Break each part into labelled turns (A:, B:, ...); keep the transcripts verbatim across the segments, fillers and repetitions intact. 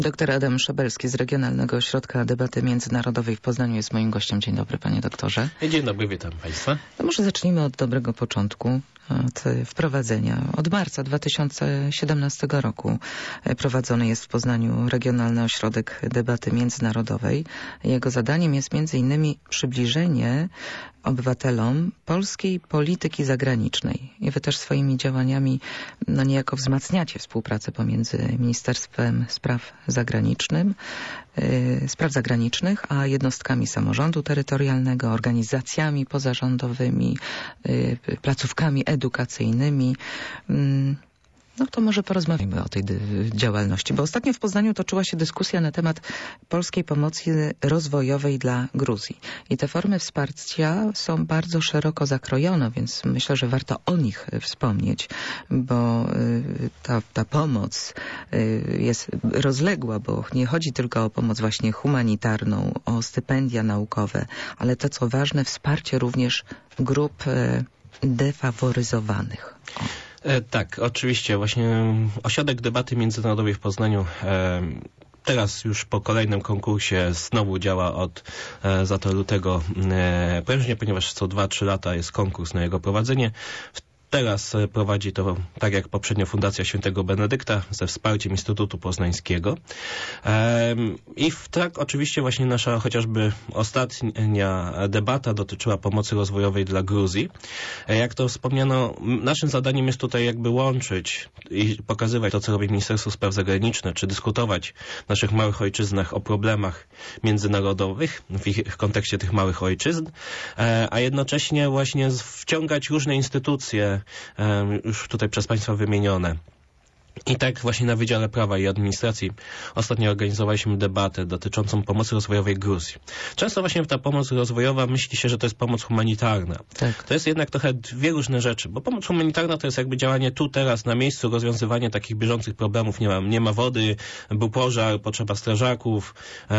A: Doktor Adam Szabelski z Regionalnego Ośrodka Debaty Międzynarodowej w Poznaniu jest moim gościem. Dzień dobry, panie doktorze.
B: Dzień dobry, witam państwa.
A: No może zacznijmy od dobrego początku, od wprowadzenia. Od marca dwa tysiące siedemnastego roku prowadzony jest w Poznaniu Regionalny Ośrodek Debaty Międzynarodowej. Jego zadaniem jest między innymi przybliżenie obywatelom polskiej polityki zagranicznej. I wy też swoimi działaniami no niejako wzmacniacie współpracę pomiędzy Ministerstwem Spraw Zagranicznym, yy, Spraw Zagranicznych, a jednostkami samorządu terytorialnego, organizacjami pozarządowymi, yy, placówkami edukacyjnymi. Yy. No to może porozmawiamy o tej działalności, bo ostatnio w Poznaniu toczyła się dyskusja na temat polskiej pomocy rozwojowej dla Gruzji. I te formy wsparcia są bardzo szeroko zakrojone, więc myślę, że warto o nich wspomnieć, bo ta, ta pomoc jest rozległa, bo nie chodzi tylko o pomoc właśnie humanitarną, o stypendia naukowe, ale to co ważne, wsparcie również grup defaworyzowanych. O.
B: E, tak, oczywiście. Właśnie Ośrodek Debaty Międzynarodowej w Poznaniu e, teraz już po kolejnym konkursie znowu działa od e, za to lutego e, prężnie, ponieważ co dwa trzy lata jest konkurs na jego prowadzenie. Teraz prowadzi to, tak jak poprzednio, Fundacja Świętego Benedykta ze wsparciem Instytutu Poznańskiego. I w tak oczywiście właśnie nasza chociażby ostatnia debata dotyczyła pomocy rozwojowej dla Gruzji. Jak to wspomniano, naszym zadaniem jest tutaj jakby łączyć i pokazywać to, co robi Ministerstwo Spraw Zagranicznych, czy dyskutować w naszych małych ojczyznach o problemach międzynarodowych w ich w kontekście tych małych ojczyzn, a jednocześnie właśnie wciągać różne instytucje, już tutaj przez państwa wymienione. I tak właśnie na Wydziale Prawa i Administracji ostatnio organizowaliśmy debatę dotyczącą pomocy rozwojowej Gruzji. Często właśnie ta pomoc rozwojowa myśli się, że to jest pomoc humanitarna. Tak. To jest jednak trochę dwie różne rzeczy, bo pomoc humanitarna to jest jakby działanie tu, teraz, na miejscu, rozwiązywanie takich bieżących problemów. Nie ma, nie ma wody, był pożar, potrzeba strażaków.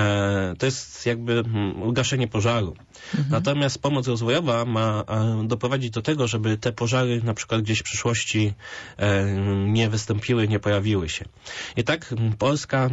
B: E, to jest jakby gaszenie pożaru. Mhm. Natomiast pomoc rozwojowa ma e, doprowadzić do tego, żeby te pożary na przykład gdzieś w przyszłości e, nie wystąpiły, nie pojawiły się. I tak Polska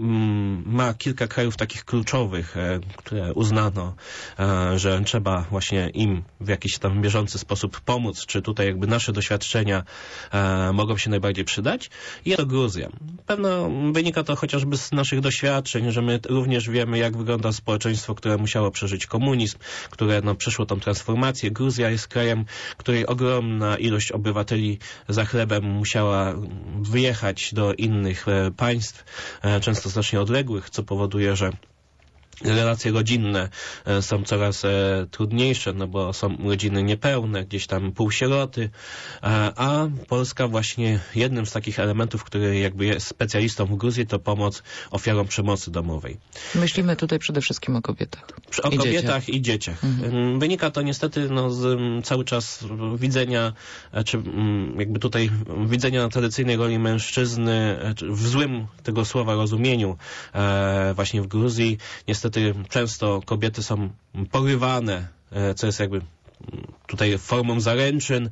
B: m, ma kilka krajów takich kluczowych, e, które uznano, e, że trzeba właśnie im w jakiś tam bieżący sposób pomóc, czy tutaj jakby nasze doświadczenia e, mogą się najbardziej przydać. I to Gruzja. Pewno wynika to chociażby z naszych doświadczeń, że my również wiemy, jak wygląda społeczeństwo, które musiało przeżyć komunizm, które no, przeszło tą transformację. Gruzja jest krajem, której ogromna ilość obywateli za chlebem musiała wyjechać jechać do innych e, państw, e, często znacznie odległych, co powoduje, że relacje rodzinne e, są coraz e, trudniejsze, no bo są rodziny niepełne, gdzieś tam półsieroty, a, a Polska właśnie jednym z takich elementów, który jakby jest specjalistą w Gruzji, to pomoc ofiarom przemocy domowej.
A: Myślimy tutaj przede wszystkim o kobietach.
B: O
A: I
B: kobietach
A: dzieciach.
B: i dzieciach.
A: Mhm.
B: Wynika to niestety no, z m, cały czas widzenia, czy m, jakby tutaj widzenia tradycyjnej roli mężczyzny, czy w złym tego słowa rozumieniu e, właśnie w Gruzji. Niestety często kobiety są porywane, co jest jakby tutaj formą zaręczyn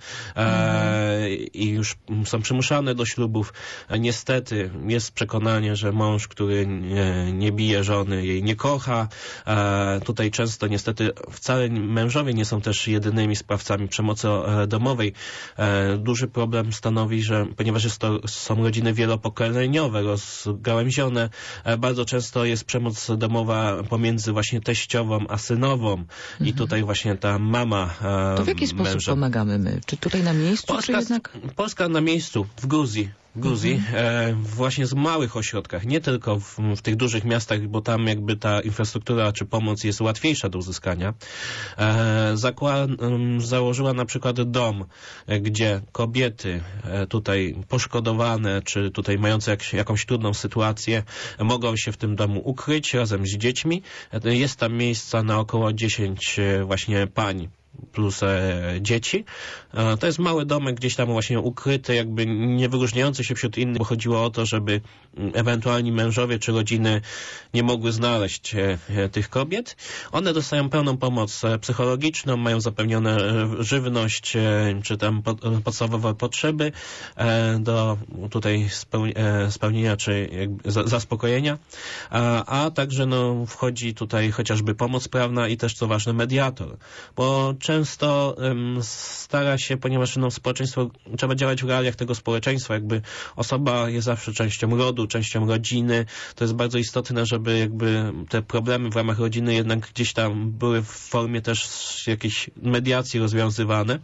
B: e, i już są przymuszane do ślubów. Niestety jest przekonanie, że mąż, który nie, nie bije żony, jej nie kocha. E, tutaj często niestety wcale mężowie nie są też jedynymi sprawcami przemocy e, domowej. E, duży problem stanowi, że ponieważ jest to, są rodziny wielopokoleniowe, rozgałęzione, e, bardzo często jest przemoc domowa pomiędzy właśnie teściową a synową. Mhm. I tutaj właśnie ta mama e,
A: To w jaki sposób
B: męża.
A: pomagamy my? Czy tutaj na miejscu,
B: Polska,
A: czy jednak...
B: Polska na miejscu, w Gruzji. W Gruzji, mhm. e, właśnie w małych ośrodkach, nie tylko w, w tych dużych miastach, bo tam jakby ta infrastruktura czy pomoc jest łatwiejsza do uzyskania. E, zakła- um, założyła na przykład dom, e, gdzie kobiety e, tutaj poszkodowane, czy tutaj mające jak, jakąś trudną sytuację, e, mogą się w tym domu ukryć razem z dziećmi. E, jest tam miejsca na około dziesięć e, właśnie pań. plus e, dzieci. E, to jest mały domek gdzieś tam właśnie ukryty, jakby nie wyróżniający się wśród innych, bo chodziło o to, żeby ewentualni mężowie czy rodziny nie mogły znaleźć e, e, tych kobiet. One dostają pełną pomoc e, psychologiczną, mają zapewnione e, żywność, e, czy tam po, podstawowe potrzeby e, do tutaj speł, e, spełnienia czy jakby za, zaspokojenia, a, a także no, wchodzi tutaj chociażby pomoc prawna i też, co ważne, mediator, bo często um, stara się, ponieważ no, społeczeństwo, trzeba działać w realiach tego społeczeństwa, jakby osoba jest zawsze częścią rodu, częścią rodziny, to jest bardzo istotne, żeby jakby te problemy w ramach rodziny jednak gdzieś tam były w formie też jakiejś mediacji rozwiązywane.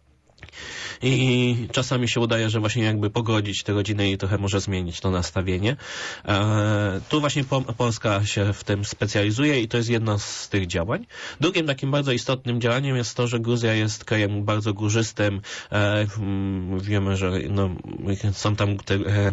B: I czasami się udaje, że właśnie jakby pogodzić tę rodzinę i trochę może zmienić to nastawienie. E, tu właśnie po, Polska się w tym specjalizuje i to jest jedno z tych działań. Drugim takim bardzo istotnym działaniem jest to, że Gruzja jest krajem bardzo górzystym. E, wiemy, że no, są tam te, e,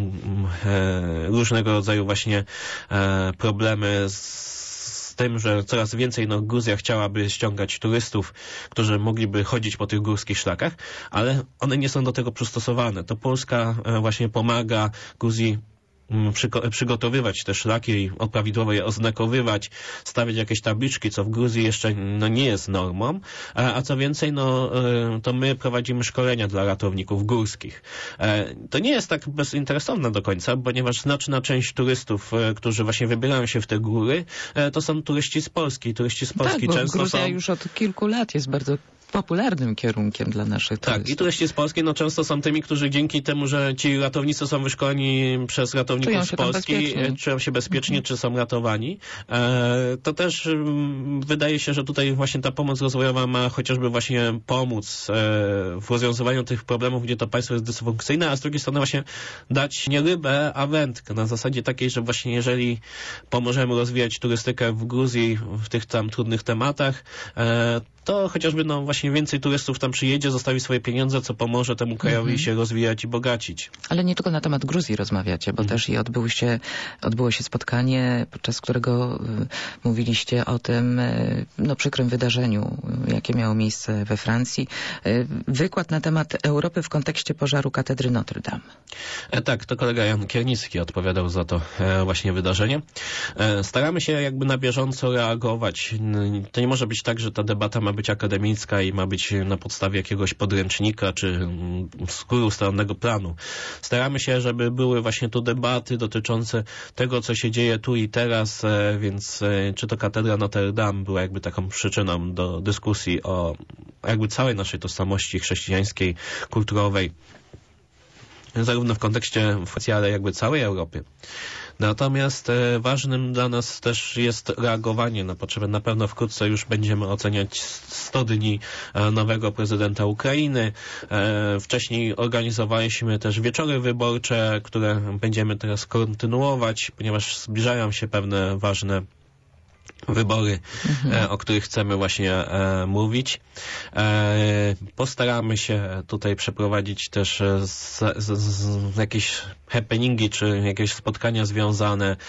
B: e, różnego rodzaju właśnie e, problemy z z tym, że coraz więcej no, Gruzja chciałaby ściągać turystów, którzy mogliby chodzić po tych górskich szlakach, ale one nie są do tego przystosowane. To Polska właśnie pomaga Gruzji przygotowywać te szlaki i prawidłowo je oznakowywać, stawiać jakieś tabliczki, co w Gruzji jeszcze no, nie jest normą, a, a co więcej, no, to my prowadzimy szkolenia dla ratowników górskich. To nie jest tak bezinteresowne do końca, ponieważ znaczna część turystów, którzy właśnie wybierają się w te góry, to są turyści z Polski. Turyści z Polski
A: tak, bo
B: często
A: Gruzja
B: są...
A: już od kilku lat jest bardzo popularnym kierunkiem dla naszych turystów.
B: Tak, i turyści z Polski no często są tymi, którzy dzięki temu, że ci ratownicy są wyszkoleni przez ratowników
A: czują
B: z Polski, bezpiecznie. czują się bezpiecznie, mhm. czy są ratowani. E, to też m, wydaje się, że tutaj właśnie ta pomoc rozwojowa ma chociażby właśnie pomóc e, w rozwiązywaniu tych problemów, gdzie to państwo jest dysfunkcyjne, a z drugiej strony właśnie dać nie rybę, a wędkę. Na zasadzie takiej, że właśnie jeżeli pomożemy rozwijać turystykę w Gruzji w tych tam trudnych tematach, e, to chociażby no właśnie więcej turystów tam przyjedzie, zostawi swoje pieniądze, co pomoże temu krajowi mhm. się rozwijać i bogacić.
A: Ale nie tylko na temat Gruzji rozmawiacie, bo mhm. też i odbyło się, odbyło się spotkanie, podczas którego y, mówiliście o tym y, no, przykrym wydarzeniu, y, jakie miało miejsce we Francji. Y, wykład na temat Europy w kontekście pożaru katedry Notre Dame.
B: E, tak, to kolega Jan Kiernicki odpowiadał za to e, właśnie wydarzenie. E, staramy się jakby na bieżąco reagować. To nie może być tak, że ta debata ma być akademicka i ma być na podstawie jakiegoś podręcznika czy skórustronnego planu. Staramy się, żeby były właśnie tu debaty dotyczące tego, co się dzieje tu i teraz, więc czy to katedra Notre Dame była jakby taką przyczyną do dyskusji o jakby całej naszej tożsamości chrześcijańskiej, kulturowej, zarówno w kontekście Francji, ale jakby całej Europy. Natomiast e, ważnym dla nas też jest reagowanie na potrzeby. Na pewno wkrótce już będziemy oceniać sto dni e, nowego prezydenta Ukrainy. E, wcześniej organizowaliśmy też wieczory wyborcze, które będziemy teraz kontynuować, ponieważ zbliżają się pewne ważne wybory, mhm. o których chcemy właśnie e, mówić. E, postaramy się tutaj przeprowadzić też z, z, z jakieś happeningi, czy jakieś spotkania związane e,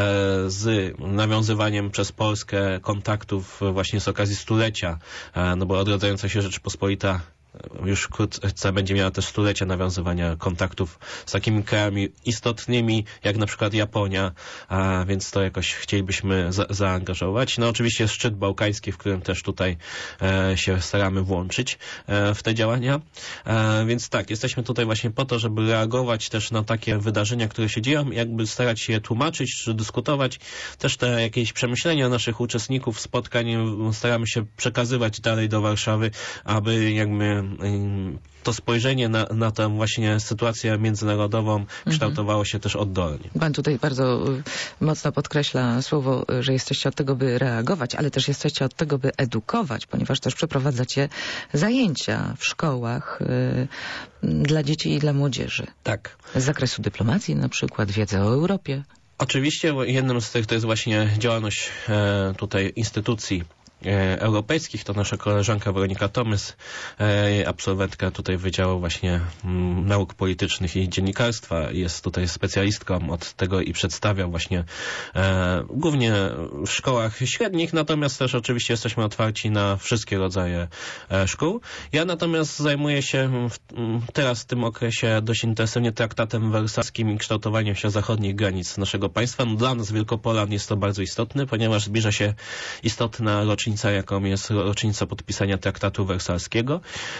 B: z nawiązywaniem przez Polskę kontaktów właśnie z okazji stulecia, e, no bo odrodzająca się Rzeczpospolita już wkrótce będzie miała też stulecia nawiązywania kontaktów z takimi krajami istotnymi, jak na przykład Japonia, a więc to jakoś chcielibyśmy za zaangażować. No oczywiście szczyt bałkański, w którym też tutaj e, się staramy włączyć e, w te działania. E, więc tak, jesteśmy tutaj właśnie po to, żeby reagować też na takie wydarzenia, które się dzieją, jakby starać się je tłumaczyć, czy dyskutować. Też te jakieś przemyślenia naszych uczestników spotkań staramy się przekazywać dalej do Warszawy, aby jakby to spojrzenie na, na tę właśnie sytuację międzynarodową mhm. kształtowało się też oddolnie. Pan
A: tutaj bardzo mocno podkreśla słowo, że jesteście od tego, by reagować, ale też jesteście od tego, by edukować, ponieważ też przeprowadzacie zajęcia w szkołach y, dla dzieci i dla młodzieży.
B: Tak.
A: Z zakresu dyplomacji na przykład, wiedzy o Europie.
B: Oczywiście jednym z tych to jest właśnie działalność e, tutaj instytucji Europejskich. To nasza koleżanka Weronika Tomys, absolwentka tutaj Wydziału właśnie Nauk Politycznych i Dziennikarstwa. Jest tutaj specjalistką od tego i przedstawia właśnie głównie w szkołach średnich, natomiast też oczywiście jesteśmy otwarci na wszystkie rodzaje szkół. Ja natomiast zajmuję się teraz w tym okresie dość intensywnie traktatem wersalskim i kształtowaniem się zachodnich granic naszego państwa. No, dla nas Wielkopolan jest to bardzo istotny, ponieważ zbliża się istotna rocznica, jaką jest rocznica podpisania traktatu wersalskiego.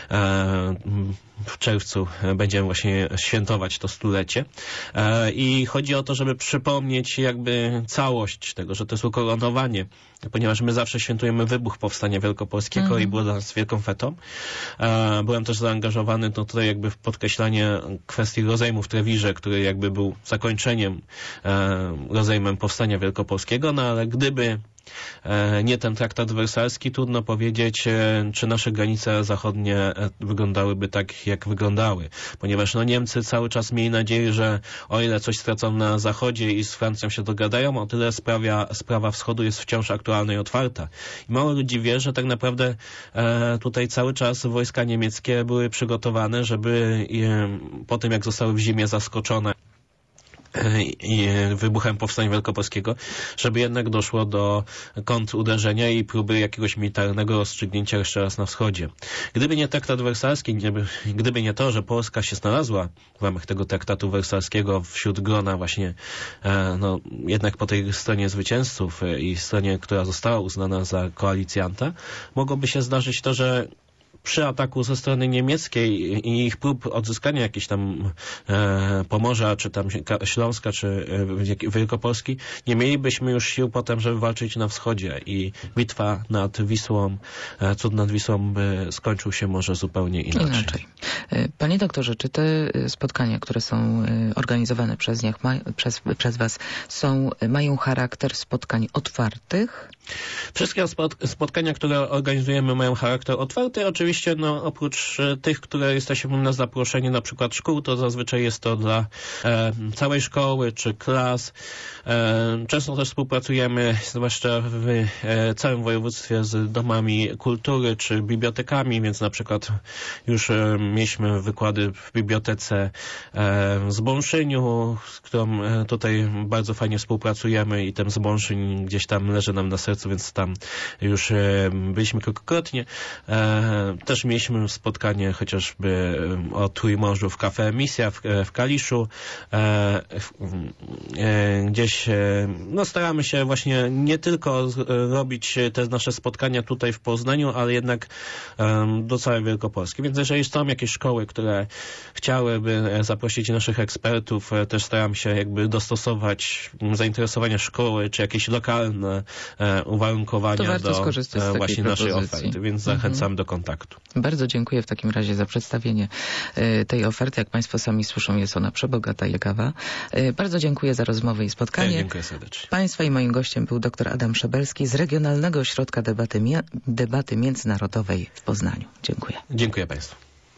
B: W czerwcu będziemy właśnie świętować to stulecie. I chodzi o to, żeby przypomnieć jakby całość tego, że to jest ukoronowanie, ponieważ my zawsze świętujemy wybuch powstania wielkopolskiego mm. i było dla nas wielką fetą. Byłem też zaangażowany no, tutaj jakby w podkreślanie kwestii rozejmu w Trewirze, który jakby był zakończeniem rozejmem powstania wielkopolskiego, no ale gdyby nie ten traktat wersalski, trudno powiedzieć, czy nasze granice zachodnie wyglądałyby tak, jak wyglądały. Ponieważ no, Niemcy cały czas mieli nadzieję, że o ile coś stracą na zachodzie i z Francją się dogadają, o tyle sprawia, sprawa wschodu jest wciąż aktualna i otwarta. I mało ludzi wie, że tak naprawdę e, tutaj cały czas wojska niemieckie były przygotowane, żeby e, po tym, jak zostały w zimie zaskoczone i wybuchem powstania wielkopolskiego, żeby jednak doszło do kontruderzenia i próby jakiegoś militarnego rozstrzygnięcia jeszcze raz na wschodzie. Gdyby nie traktat wersalski, gdyby, gdyby nie to, że Polska się znalazła w ramach tego traktatu wersalskiego wśród grona właśnie no, jednak po tej stronie zwycięzców i stronie, która została uznana za koalicjanta, mogłoby się zdarzyć to, że przy ataku ze strony niemieckiej i ich prób odzyskania jakiejś tam e, Pomorza, czy tam Śląska, czy e, Wielkopolski, nie mielibyśmy już sił potem, żeby walczyć na wschodzie i bitwa nad Wisłą, e, cud nad Wisłą by skończył się może zupełnie inaczej. inaczej.
A: Panie doktorze, czy te spotkania, które są organizowane przez, nich, przez, przez Was, są, mają charakter spotkań otwartych?
B: Wszystkie spotkania, które organizujemy, mają charakter otwarty. Oczywiście no, oprócz tych, które jesteśmy na zaproszenie na przykład szkół, to zazwyczaj jest to dla e, całej szkoły czy klas. E, często też współpracujemy, zwłaszcza w e, całym województwie, z domami kultury czy bibliotekami, więc na przykład już e, mieliśmy wykłady w bibliotece e, w Zbąszyniu, z którą e, tutaj bardzo fajnie współpracujemy i ten Zbąszyń gdzieś tam leży nam na sercu, więc tam już e, byliśmy kilkukrotnie. E, też mieliśmy spotkanie chociażby o Trójmorzu w Cafe Emisja w, w Kaliszu. E, e, gdzieś e, no staramy się właśnie nie tylko z, robić te nasze spotkania tutaj w Poznaniu, ale jednak e, do całej Wielkopolski. Więc jeżeli są jakieś szkoły, które chciałyby zaprosić naszych ekspertów, e, też staramy się jakby dostosować zainteresowania szkoły, czy jakieś lokalne e, uwarunkowania do e, właśnie naszej oferty, więc zachęcam mhm. do kontaktu.
A: Bardzo dziękuję w takim razie za przedstawienie y, tej oferty. Jak Państwo sami słyszą, jest ona przebogata i ciekawa. Y, bardzo dziękuję za rozmowę i spotkanie.
B: Ja dziękuję serdecznie.
A: Państwa i moim gościem był dr Adam Szabelski z Regionalnego Ośrodka Debaty, Debaty Międzynarodowej w Poznaniu. Dziękuję.
B: Dziękuję Państwu.